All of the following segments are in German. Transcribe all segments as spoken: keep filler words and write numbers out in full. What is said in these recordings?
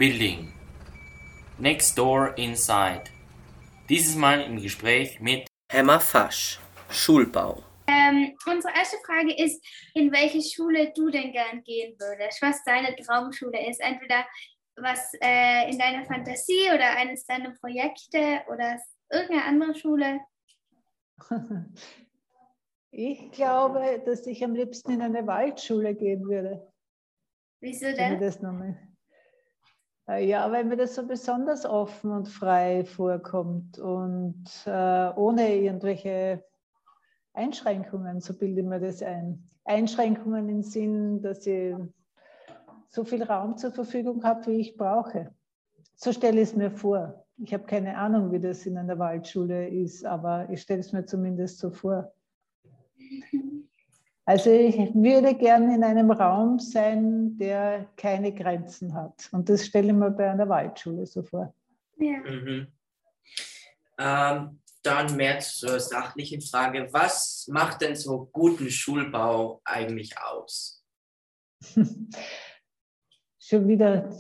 Building. Next Door Inside. Dieses Mal im Gespräch mit Emma Fasch, Schulbau. Ähm, unsere erste Frage ist, in welche Schule du denn gern gehen würdest, was deine Traumschule ist. Entweder was äh, in deiner Fantasie oder eines deiner Projekte oder irgendeine andere Schule. Ich glaube, dass ich am liebsten in eine Waldschule gehen würde. Wieso Wenn denn? ich das noch mal- Ja, weil mir das so besonders offen und frei vorkommt und äh, ohne irgendwelche Einschränkungen, so bilde ich mir das ein. Einschränkungen im Sinn, dass ich so viel Raum zur Verfügung habe, wie ich brauche. So stelle ich es mir vor. Ich habe keine Ahnung, wie das in einer Waldschule ist, aber ich stelle es mir zumindest so vor. Also ich würde gerne in einem Raum sein, der keine Grenzen hat. Und das stelle ich mir bei einer Waldschule so vor. Ja. Mhm. Ähm, dann mehr zur sachlichen Frage. Was macht denn so guten Schulbau eigentlich aus? Schon wieder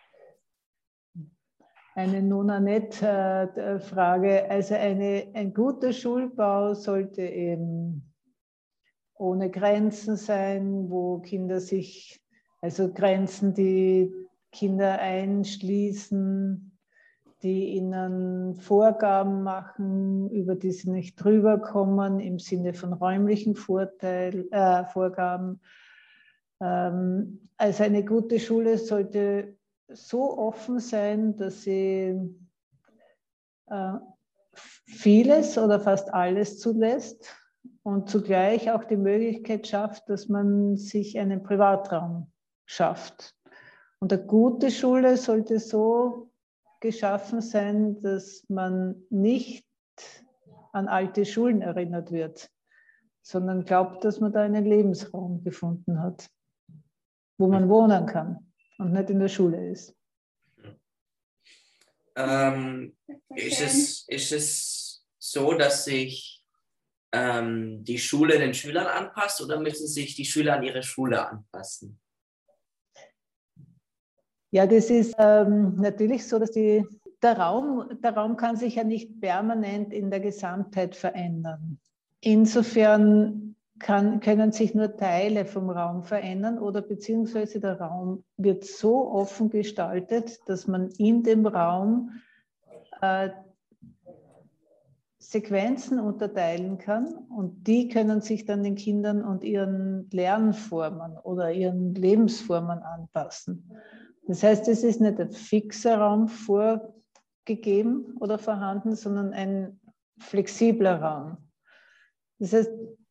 eine Nona-Net-Frage. Also eine, ein guter Schulbau sollte eben ohne Grenzen sein, wo Kinder sich, also Grenzen, die Kinder einschließen, die ihnen Vorgaben machen, über die sie nicht drüber kommen, im Sinne von räumlichen Vorteil, äh, Vorgaben. Ähm, also eine gute Schule sollte so offen sein, dass sie äh, vieles oder fast alles zulässt und zugleich auch die Möglichkeit schafft, dass man sich einen Privatraum schafft. Und eine gute Schule sollte so geschaffen sein, dass man nicht an alte Schulen erinnert wird, sondern glaubt, dass man da einen Lebensraum gefunden hat, wo man wohnen kann und nicht in der Schule ist. Ähm, ist, es, ist es so, dass sich ähm, die Schule den Schülern anpasst oder müssen sich die Schüler an ihre Schule anpassen? Ja, das ist ähm, natürlich so, dass die, der, Raum, der Raum kann sich ja nicht permanent in der Gesamtheit verändern. Insofern kann, können sich nur Teile vom Raum verändern oder beziehungsweise der Raum wird so offen gestaltet, dass man in dem Raum äh, Sequenzen unterteilen kann und die können sich dann den Kindern und ihren Lernformen oder ihren Lebensformen anpassen. Das heißt, es ist nicht ein fixer Raum vorgegeben oder vorhanden, sondern ein flexibler Raum. Das heißt,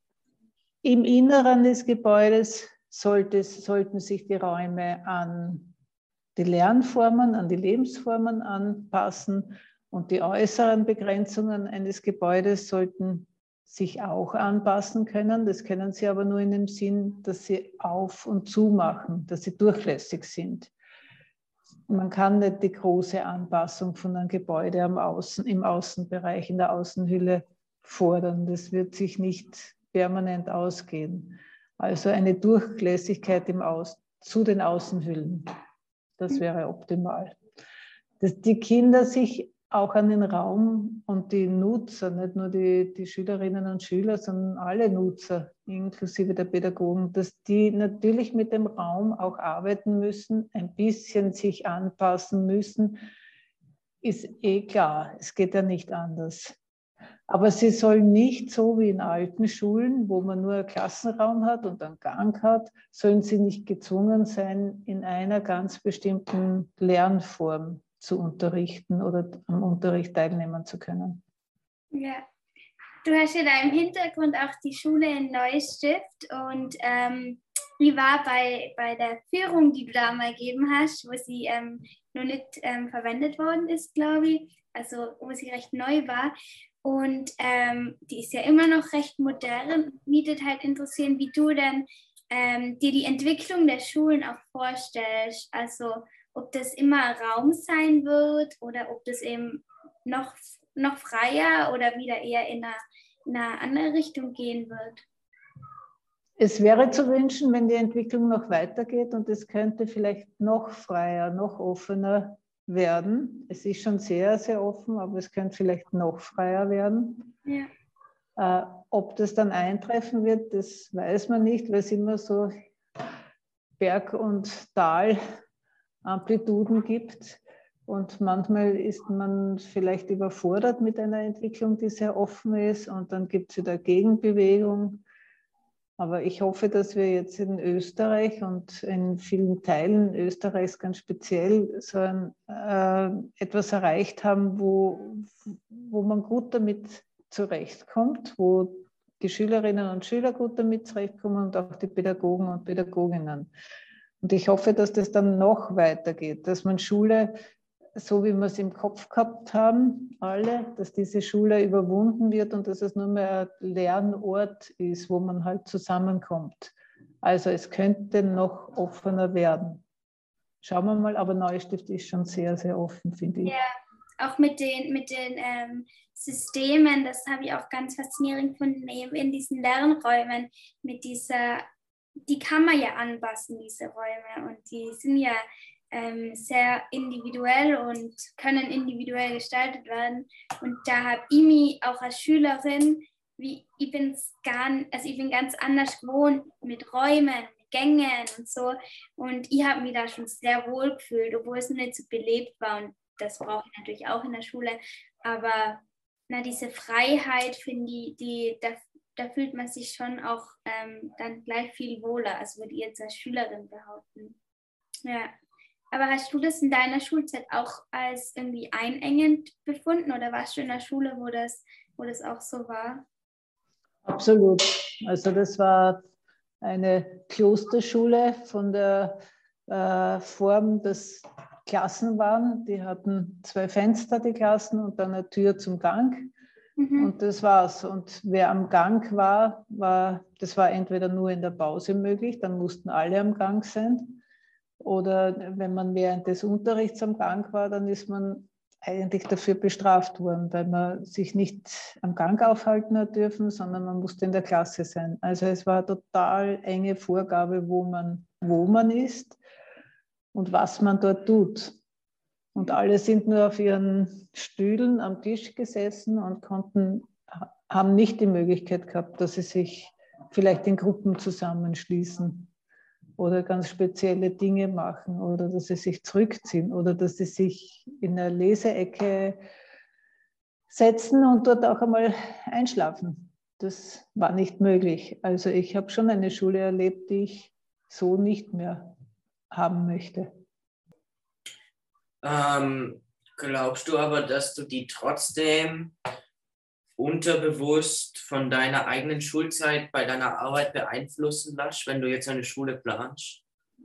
im Inneren des Gebäudes sollte, sollten sich die Räume an die Lernformen, an die Lebensformen anpassen und die äußeren Begrenzungen eines Gebäudes sollten sich auch anpassen können. Das können sie aber nur in dem Sinn, dass sie auf- und zumachen, dass sie durchlässig sind. Man kann nicht die große Anpassung von einem Gebäude am Außen, im Außenbereich, in der Außenhülle fordern. Das wird sich nicht permanent ausgehen. Also eine Durchlässigkeit im Außen, zu den Außenhüllen. Das wäre optimal. Dass die Kinder sich auch an den Raum und die Nutzer, nicht nur die, die Schülerinnen und Schüler, sondern alle Nutzer, inklusive der Pädagogen, dass die natürlich mit dem Raum auch arbeiten müssen, ein bisschen sich anpassen müssen, ist eh klar. Es geht ja nicht anders. Aber sie sollen nicht so wie in alten Schulen, wo man nur einen Klassenraum hat und einen Gang hat, sollen sie nicht gezwungen sein, in einer ganz bestimmten Lernform zu unterrichten oder am Unterricht teilnehmen zu können. Ja. Du hast ja da im Hintergrund auch die Schule in Neustift und ähm, wie war bei, bei der Führung, die du da mal gegeben hast, wo sie ähm, noch nicht ähm, verwendet worden ist, glaube ich, also wo sie recht neu war. Und ähm, die ist ja immer noch recht modern. Mich würde halt interessieren, wie du dann ähm, dir die Entwicklung der Schulen auch vorstellst. Also ob das immer Raum sein wird oder ob das eben noch, noch freier oder wieder eher in eine, in eine andere Richtung gehen wird. Es wäre zu wünschen, wenn die Entwicklung noch weitergeht und es könnte vielleicht noch freier, noch offener werden. Es ist schon sehr, sehr offen, aber es könnte vielleicht noch freier werden. Ja. Äh, ob das dann eintreffen wird, das weiß man nicht, weil es immer so Berg- und Tal-Amplituden gibt. Und manchmal ist man vielleicht überfordert mit einer Entwicklung, die sehr offen ist, und dann gibt es wieder Gegenbewegung. Aber ich hoffe, dass wir jetzt in Österreich und in vielen Teilen Österreichs ganz speziell so ein, äh, etwas erreicht haben, wo, wo man gut damit zurechtkommt, wo die Schülerinnen und Schüler gut damit zurechtkommen und auch die Pädagogen und Pädagoginnen. Und ich hoffe, dass das dann noch weitergeht, dass man Schule, so wie wir es im Kopf gehabt haben, alle, dass diese Schule überwunden wird und dass es nur mehr ein Lernort ist, wo man halt zusammenkommt. Also es könnte noch offener werden. Schauen wir mal, aber Neustift ist schon sehr, sehr offen, finde ich. Ja, auch mit den, mit den ähm, Systemen, das habe ich auch ganz faszinierend gefunden, eben in diesen Lernräumen, mit dieser, die kann man ja anpassen, diese Räume, und die sind ja ähm, sehr individuell und können individuell gestaltet werden. Und da habe ich mich auch als Schülerin, wie ich bin's gar, also ich bin ganz anders gewohnt mit Räumen, mit Gängen und so. Und ich habe mich da schon sehr wohl gefühlt, obwohl es nicht so belebt war. Und das brauche ich natürlich auch in der Schule. Aber na, diese Freiheit, finde ich, die, da, da fühlt man sich schon auch ähm, dann gleich viel wohler, als würde ich jetzt als Schülerin behaupten. Ja. Aber hast du das in deiner Schulzeit auch als irgendwie einengend befunden, oder warst du in der Schule, wo das, wo das auch so war? Absolut. Also das war eine Klosterschule von der äh, Form, dass Klassen waren. Die hatten zwei Fenster, die Klassen, und dann eine Tür zum Gang. Mhm. Und das war's. Und wer am Gang war, war, das war entweder nur in der Pause möglich, dann mussten alle am Gang sein. Oder wenn man während des Unterrichts am Gang war, dann ist man eigentlich dafür bestraft worden, weil man sich nicht am Gang aufhalten hat dürfen, sondern man musste in der Klasse sein. Also es war eine total enge Vorgabe, wo man, wo man ist und was man dort tut. Und alle sind nur auf ihren Stühlen am Tisch gesessen und konnten, haben nicht die Möglichkeit gehabt, dass sie sich vielleicht in Gruppen zusammenschließen oder ganz spezielle Dinge machen oder dass sie sich zurückziehen oder dass sie sich in eine Leseecke setzen und dort auch einmal einschlafen. Das war nicht möglich. Also ich habe schon eine Schule erlebt, die ich so nicht mehr haben möchte. Ähm, glaubst du aber, dass du die trotzdem unterbewusst von deiner eigenen Schulzeit bei deiner Arbeit beeinflussen lässt, wenn du jetzt eine Schule planst?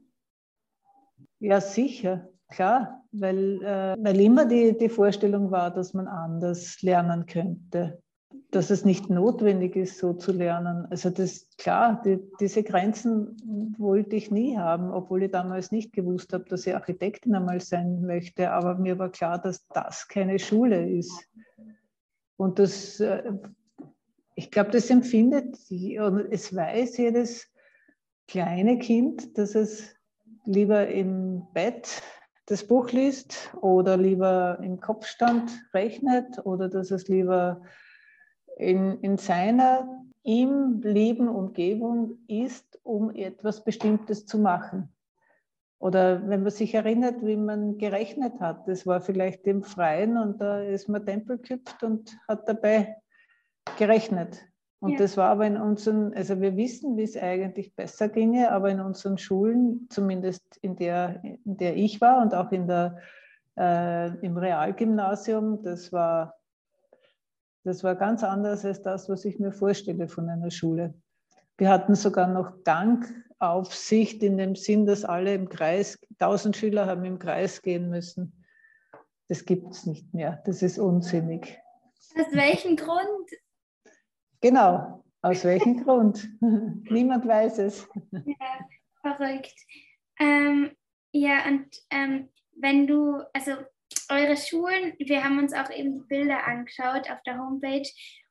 Ja, sicher, klar, weil, äh, weil immer die, die Vorstellung war, dass man anders lernen könnte, dass es nicht notwendig ist, so zu lernen. Also das, klar, die, diese Grenzen wollte ich nie haben, obwohl ich damals nicht gewusst habe, dass ich Architektin einmal sein möchte, aber mir war klar, dass das keine Schule ist. Und das, ich glaube, das empfindet, und es weiß jedes kleine Kind, dass es lieber im Bett das Buch liest oder lieber im Kopfstand rechnet oder dass es lieber in, in seiner ihm lieben Umgebung ist, um etwas Bestimmtes zu machen. Oder wenn man sich erinnert, wie man gerechnet hat, das war vielleicht im Freien und da ist man Tempel gehüpft und hat dabei gerechnet. Und ja. Das war aber in unseren, also wir wissen, wie es eigentlich besser ginge, aber in unseren Schulen, zumindest in der, in der ich war und auch in der, äh, im Realgymnasium, das war, das war ganz anders als das, was ich mir vorstelle von einer Schule. Wir hatten sogar noch Gangaufsicht in dem Sinn, dass alle im Kreis, tausend Schüler haben im Kreis gehen müssen. Das gibt es nicht mehr. Das ist unsinnig. Aus welchem Grund? Genau, aus welchem Grund? Niemand weiß es. Ja, verrückt. Ähm, ja, und ähm, wenn du, also eure Schulen, wir haben uns auch eben die Bilder angeschaut auf der Homepage,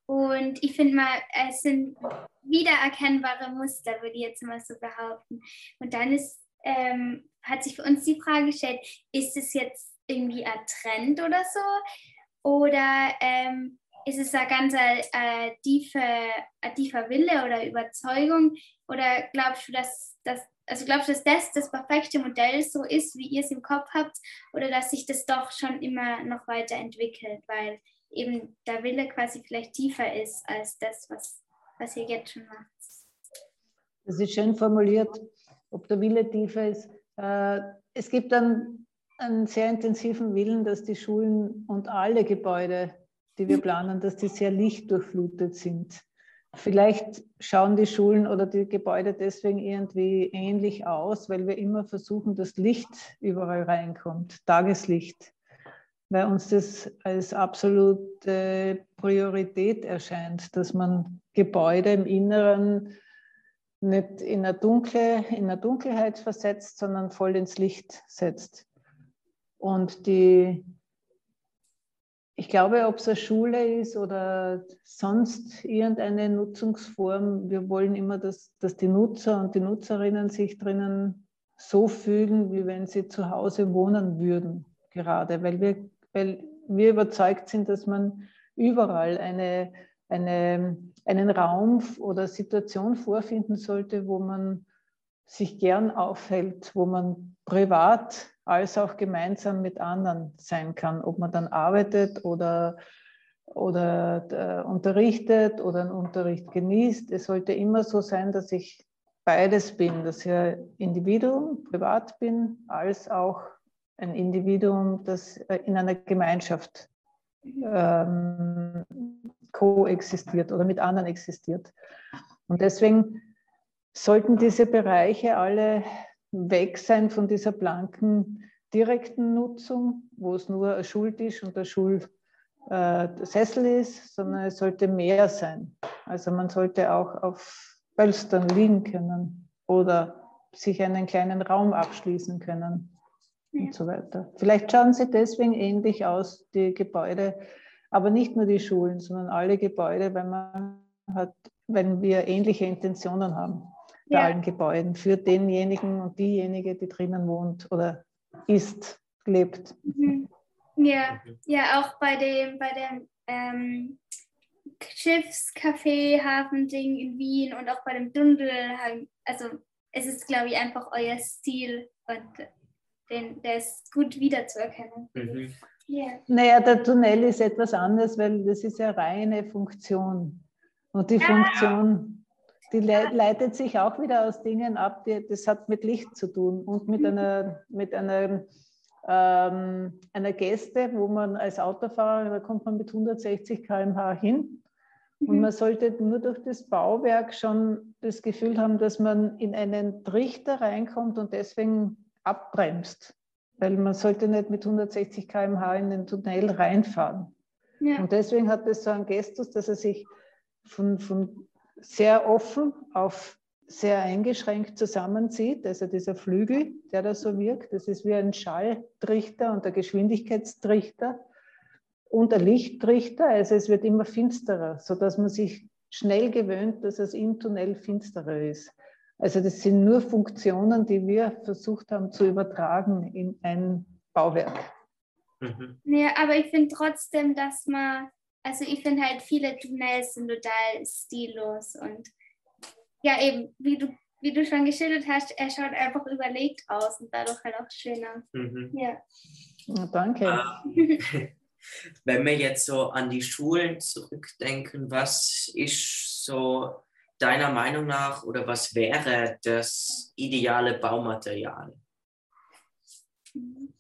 Und ich finde mal, es sind wiedererkennbare Muster, würde ich jetzt mal so behaupten. Und dann ist, ähm, hat sich für uns die Frage gestellt, ist es jetzt irgendwie ein Trend oder so? Oder ähm, ist es eine ganz äh, tiefe, ein tiefer Wille oder Überzeugung? Oder glaubst du, dass, dass, also glaubst du, dass das das perfekte Modell so ist, wie ihr es im Kopf habt? Oder dass sich das doch schon immer noch weiterentwickelt, weil eben der Wille quasi vielleicht tiefer ist als das, was, was ihr jetzt schon macht? Das ist schön formuliert, ob der Wille tiefer ist. Äh, es gibt einen, einen sehr intensiven Willen, dass die Schulen und alle Gebäude, die wir planen, dass die sehr lichtdurchflutet sind. Vielleicht schauen die Schulen oder die Gebäude deswegen irgendwie ähnlich aus, weil wir immer versuchen, dass Licht überall reinkommt, Tageslicht, weil uns das als absolute Priorität erscheint, dass man Gebäude im Inneren nicht in eine, dunkle, in eine Dunkelheit versetzt, sondern voll ins Licht setzt. Und die, ich glaube, ob es eine Schule ist oder sonst irgendeine Nutzungsform, wir wollen immer, dass, dass die Nutzer und die Nutzerinnen sich drinnen so fühlen, wie wenn sie zu Hause wohnen würden, gerade, weil wir, weil wir überzeugt sind, dass man überall eine, eine, einen Raum oder Situation vorfinden sollte, wo man sich gern aufhält, wo man privat als auch gemeinsam mit anderen sein kann, ob man dann arbeitet oder, oder äh, unterrichtet oder einen Unterricht genießt. Es sollte immer so sein, dass ich beides bin, dass ich ein Individuum, privat bin, als auch ein Individuum, das in einer Gemeinschaft ähm, koexistiert oder mit anderen existiert. Und deswegen sollten diese Bereiche alle weg sein von dieser blanken direkten Nutzung, wo es nur ein Schultisch und ein Schulsessel ist, sondern es sollte mehr sein. Also man sollte auch auf Pölstern liegen können oder sich einen kleinen Raum abschließen können und so weiter. Vielleicht schauen sie deswegen ähnlich aus, die Gebäude, aber nicht nur die Schulen, sondern alle Gebäude, weil man hat, wenn wir ähnliche Intentionen haben. Bei ja. allen Gebäuden, für denjenigen und diejenige, die drinnen wohnt oder ist, lebt. Mhm. Ja, ja, auch bei dem, bei dem ähm, Schiffscafé, Hafending in Wien und auch bei dem Dundel, also es ist, glaube ich, einfach euer Stil und den, der ist gut wiederzuerkennen. Mhm. Yeah. Naja, der Tunnel ist etwas anders, weil das ist ja reine Funktion. Und die ja. Funktion... Die leitet sich auch wieder aus Dingen ab, die, das hat mit Licht zu tun und mit einer, mit einer, ähm, einer Geste, wo man als Autofahrer, da kommt man mit hundertsechzig Kilometer pro Stunde hin und man sollte nur durch das Bauwerk schon das Gefühl haben, dass man in einen Trichter reinkommt und deswegen abbremst, weil man sollte nicht mit hundertsechzig Kilometer pro Stunde in den Tunnel reinfahren. Ja. Und deswegen hat es so einen Gestus, dass er sich von, von sehr offen auf sehr eingeschränkt zusammenzieht. Also dieser Flügel, der da so wirkt, das ist wie ein Schalltrichter und ein Geschwindigkeitstrichter und ein Lichttrichter. Also es wird immer finsterer, sodass man sich schnell gewöhnt, dass es im Tunnel finsterer ist. Also das sind nur Funktionen, die wir versucht haben zu übertragen in ein Bauwerk. Mhm. Ja, aber ich finde trotzdem, dass man Also ich finde halt, viele Tunnels sind total stillos und ja eben, wie du, wie du schon geschildert hast, er schaut einfach überlegt aus und dadurch halt auch schöner. Mhm. Ja. Ja, danke. Äh, wenn wir jetzt so an die Schulen zurückdenken, was ist so deiner Meinung nach oder was wäre das ideale Baumaterial? Mhm.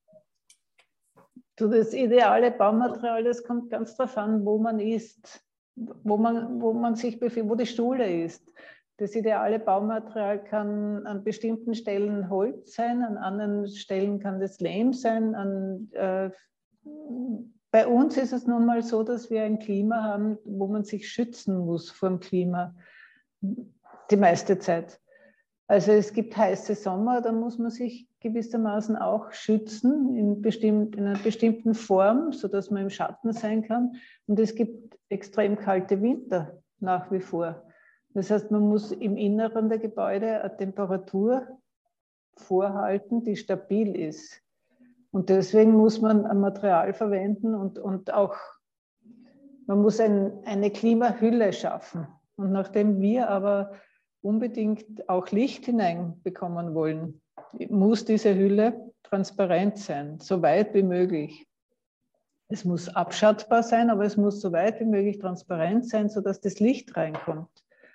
Du, das ideale Baumaterial, das kommt ganz darauf an, wo man ist, wo man, wo man sich befindet, wo die Schule ist. Das ideale Baumaterial kann an bestimmten Stellen Holz sein, an anderen Stellen kann das Lehm sein. An, äh, bei uns ist es nun mal so, dass wir ein Klima haben, wo man sich schützen muss vor dem Klima die meiste Zeit. Also es gibt heiße Sommer, da muss man sich gewissermaßen auch schützen in, bestimmt, in einer bestimmten Form, sodass man im Schatten sein kann. Und es gibt extrem kalte Winter nach wie vor. Das heißt, man muss im Inneren der Gebäude eine Temperatur vorhalten, die stabil ist. Und deswegen muss man ein Material verwenden und, und auch, man muss ein, eine Klimahülle schaffen. Und nachdem wir aber unbedingt auch Licht hineinbekommen wollen, muss diese Hülle transparent sein, so weit wie möglich. Es muss abschattbar sein, aber es muss so weit wie möglich transparent sein, sodass das Licht reinkommt.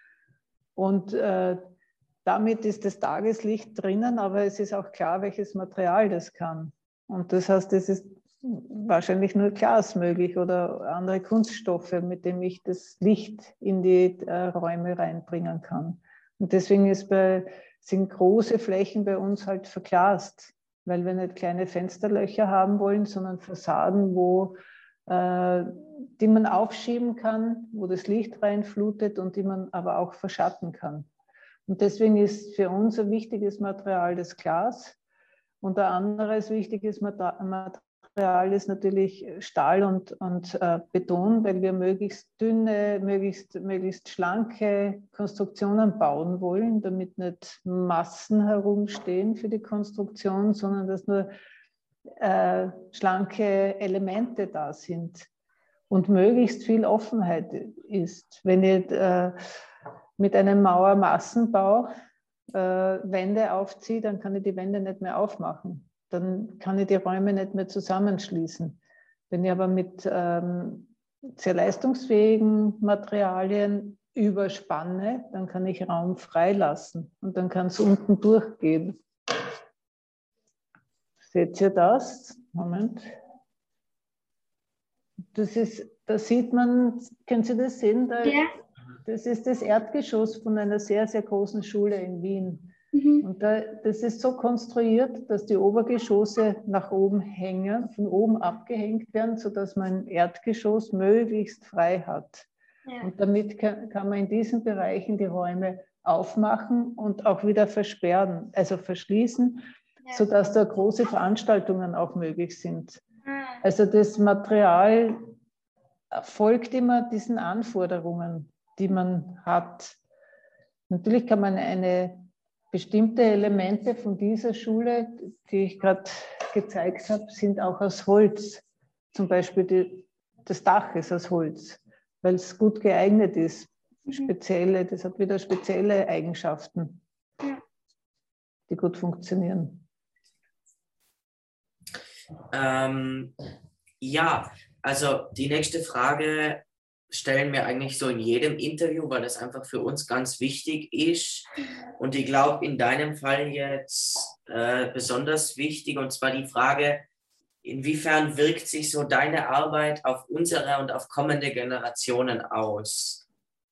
Und äh, damit ist das Tageslicht drinnen, aber es ist auch klar, welches Material das kann. Und das heißt, es ist wahrscheinlich nur Glas möglich oder andere Kunststoffe, mit denen ich das Licht in die äh, Räume reinbringen kann. Und deswegen ist bei, sind große Flächen bei uns halt verglast, weil wir nicht kleine Fensterlöcher haben wollen, sondern Fassaden, wo, äh, die man aufschieben kann, wo das Licht reinflutet und die man aber auch verschatten kann. Und deswegen ist für uns ein wichtiges Material das Glas. Und ein anderes wichtiges Material ist natürlich Stahl und, und äh, Beton, weil wir möglichst dünne, möglichst, möglichst schlanke Konstruktionen bauen wollen, damit nicht Massen herumstehen für die Konstruktion, sondern dass nur äh, schlanke Elemente da sind und möglichst viel Offenheit ist. Wenn ich äh, mit einem Mauermassenbau äh, Wände aufziehe, dann kann ich die Wände nicht mehr aufmachen. Dann kann ich die Räume nicht mehr zusammenschließen. Wenn ich aber mit ähm, sehr leistungsfähigen Materialien überspanne, dann kann ich Raum freilassen und dann kann es unten durchgehen. Seht ihr das? Moment. Das ist, da sieht man, können Sie das sehen? Da, Ja. Das ist das Erdgeschoss von einer sehr, sehr großen Schule in Wien. Mhm. Und da, das ist so konstruiert, dass die Obergeschosse nach oben hängen, von oben abgehängt werden, sodass man ein Erdgeschoss möglichst frei hat. Ja. Und damit kann, kann man in diesen Bereichen die Räume aufmachen und auch wieder versperren, also verschließen, Ja. sodass da große Veranstaltungen auch möglich sind. Ah. Also das Material folgt immer diesen Anforderungen, die man hat. Natürlich kann man eine bestimmte Elemente von dieser Schule, die ich gerade gezeigt habe, sind auch aus Holz. Zum Beispiel die, das Dach ist aus Holz, weil es gut geeignet ist. Spezielle, das hat wieder spezielle Eigenschaften, die gut funktionieren. Ähm, ja, also die nächste Frage stellen wir eigentlich so in jedem Interview, weil das einfach für uns ganz wichtig ist. Und ich glaube, in deinem Fall jetzt äh, besonders wichtig, und zwar die Frage, inwiefern wirkt sich so deine Arbeit auf unsere und auf kommende Generationen aus?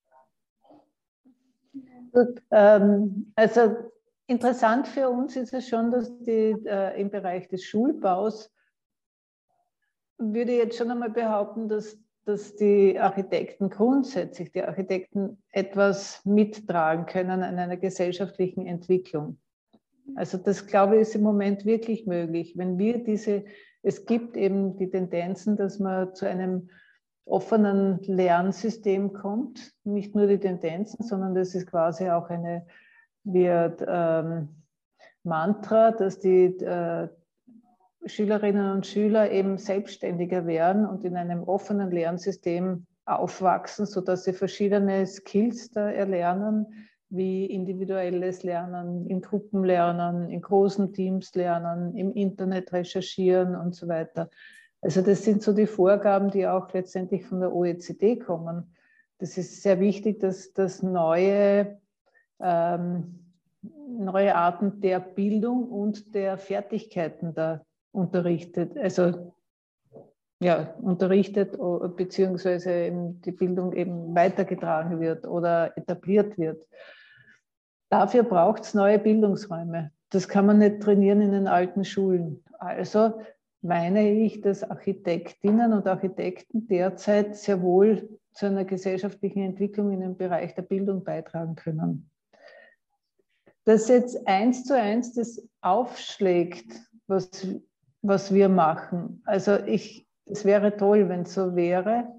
Gut, ähm, also interessant für uns ist es schon, dass die äh, im Bereich des Schulbaus, würde ich jetzt schon einmal behaupten, dass, dass die Architekten grundsätzlich, die Architekten etwas mittragen können an einer gesellschaftlichen Entwicklung. Also das, glaube ich, ist im Moment wirklich möglich. Wenn wir diese, es gibt eben die Tendenzen, dass man zu einem offenen Lernsystem kommt, nicht nur die Tendenzen, sondern das ist quasi auch eine wird, ähm, Mantra, dass die äh, Schülerinnen und Schüler eben selbstständiger werden und in einem offenen Lernsystem aufwachsen, sodass sie verschiedene Skills da erlernen, wie individuelles Lernen, in Gruppen lernen, in großen Teams lernen, im Internet recherchieren und so weiter. Also das sind so die Vorgaben, die auch letztendlich von der O E C D kommen. Das ist sehr wichtig, dass, dass neue, ähm, neue Arten der Bildung und der Fertigkeiten da unterrichtet, also ja, unterrichtet beziehungsweise eben die Bildung eben weitergetragen wird oder etabliert wird. Dafür braucht es neue Bildungsräume. Das kann man nicht trainieren in den alten Schulen. Also meine ich, dass Architektinnen und Architekten derzeit sehr wohl zu einer gesellschaftlichen Entwicklung in dem Bereich der Bildung beitragen können. dass jetzt eins zu eins das aufschlägt, was, was wir machen. Also ich, es wäre toll, wenn es so wäre.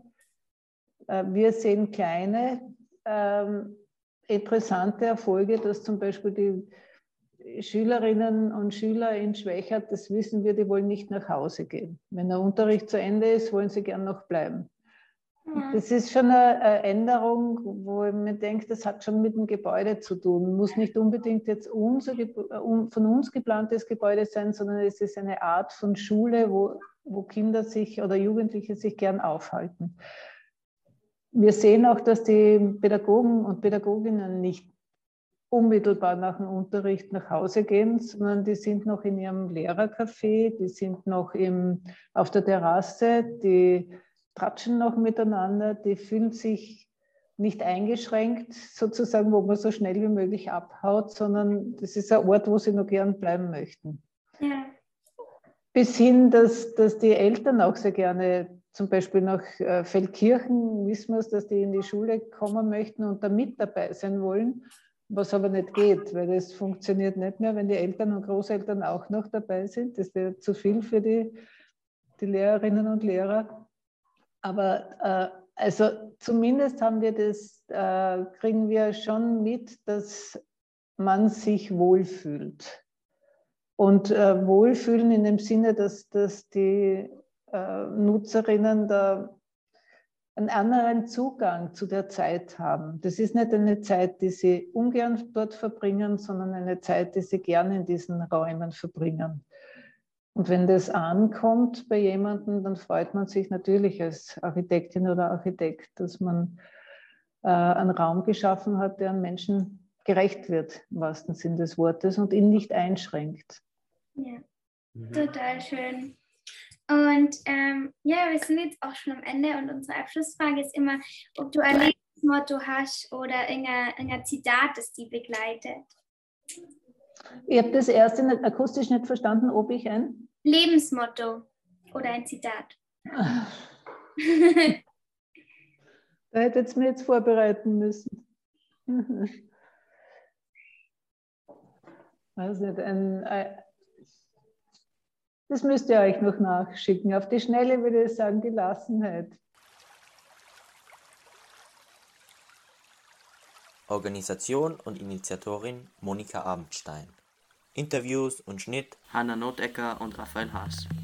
Wir sehen kleine, ähm, interessante Erfolge, dass zum Beispiel die Schülerinnen und Schüler in Schwächert, das wissen wir, die wollen nicht nach Hause gehen. Wenn der Unterricht zu Ende ist, wollen sie gern noch bleiben. Das ist schon eine Änderung, wo ich mir denke, das hat schon mit dem Gebäude zu tun. Muss nicht unbedingt jetzt unser, von uns geplantes Gebäude sein, sondern es ist eine Art von Schule, wo, wo Kinder sich oder Jugendliche sich gern aufhalten. Wir sehen auch, dass die Pädagogen und Pädagoginnen nicht unmittelbar nach dem Unterricht nach Hause gehen, sondern die sind noch in ihrem Lehrercafé, die sind noch im, auf der Terrasse, die tratschen noch miteinander, die fühlen sich nicht eingeschränkt, sozusagen, wo man so schnell wie möglich abhaut, sondern das ist ein Ort, wo sie noch gern bleiben möchten. Ja. Bis hin, dass, dass die Eltern auch sehr gerne, zum Beispiel nach Feldkirchen, wissen wir es, dass die in die Schule kommen möchten und da mit dabei sein wollen, was aber nicht geht, weil es funktioniert nicht mehr, wenn die Eltern und Großeltern auch noch dabei sind. Das wäre zu viel für die, die Lehrerinnen und Lehrer. Aber äh, also zumindest haben wir das, äh, kriegen wir schon mit, dass man sich wohlfühlt. Und äh, wohlfühlen in dem Sinne, dass, dass die äh, Nutzerinnen da einen anderen Zugang zu der Zeit haben. Das ist nicht eine Zeit, die sie ungern dort verbringen, sondern eine Zeit, die sie gerne in diesen Räumen verbringen. Und wenn das ankommt bei jemandem, dann freut man sich natürlich als Architektin oder Architekt, dass man äh, einen Raum geschaffen hat, der an Menschen gerecht wird, im wahrsten Sinn des Wortes, und ihn nicht einschränkt. Ja, mhm. Total schön. Und ähm, ja, wir sind jetzt auch schon am Ende und unsere Abschlussfrage ist immer, ob du ein Lebensmotto hast oder ein Zitat, das die begleitet. Ich habe das erste nicht, akustisch nicht verstanden, ob ich ein Lebensmotto oder ein Zitat. Da hättet ihr mir jetzt vorbereiten müssen. Weiß nicht, ein, ein, das müsst ihr euch noch nachschicken. Auf die Schnelle würde ich sagen, Gelassenheit. Organisation und Initiatorin Monika Abendstein. Interviews und Schnitt Hanna Notecker und Raphael Haas.